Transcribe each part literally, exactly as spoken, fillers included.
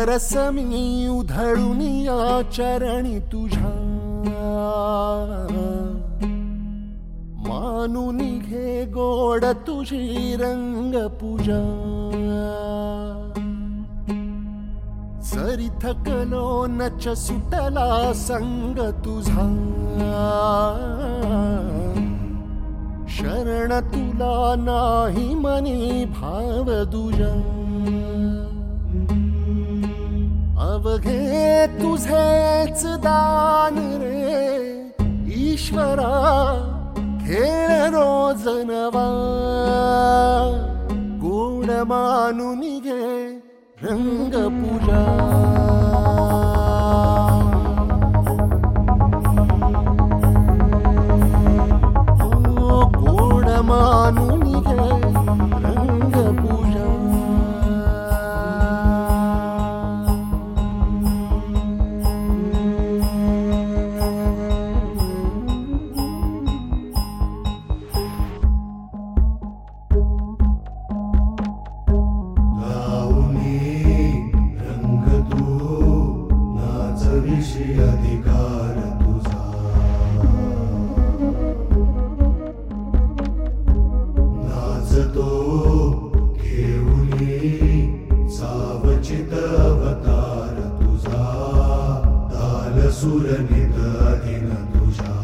नवरस मी उधळून या चरणी तुझ्या, मानून घे गोड तुझी रंग पूजा. सरी थकलो नच सुटला संग तुझा, शरण तुला नाही मनी भाव दुजा. अवघे तुझेच दान रे ईश्वरा, खेळ रोज नवा. गोड मानून घे रंग पूजा. ओ गोड मानून घे रंग पूजा. अधिकार तुझा, नाचतो घेऊनी सावचित अवतार तुझा. ताल सुर नित अधीन तुझा,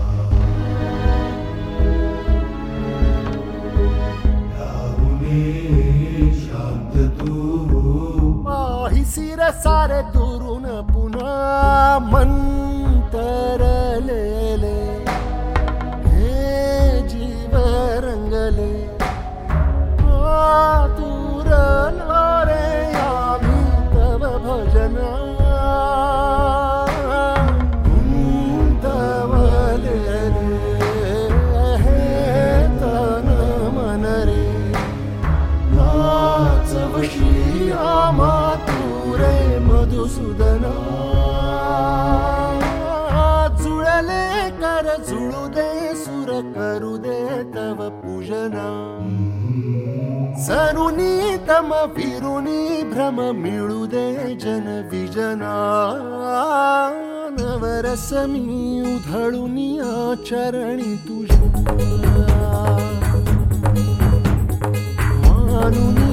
राहुनी शांत तू. पाहिसीर सारे दुरून पुन्हा मंतर लेले, हे जीव रंगले. आतुरलो रे आम्ही तव भजना, गुंतवलेले हे तन मन रे. नाचवशी आम्हा तू रे मधुसूदना, जुळले कर जुळू दे सुर करू दे तव पूजना. सरुनी तम फिरुनी भ्रम मिळू दे जन विजना. नवरस मी उधळून या चरणी तुझ्या, मानून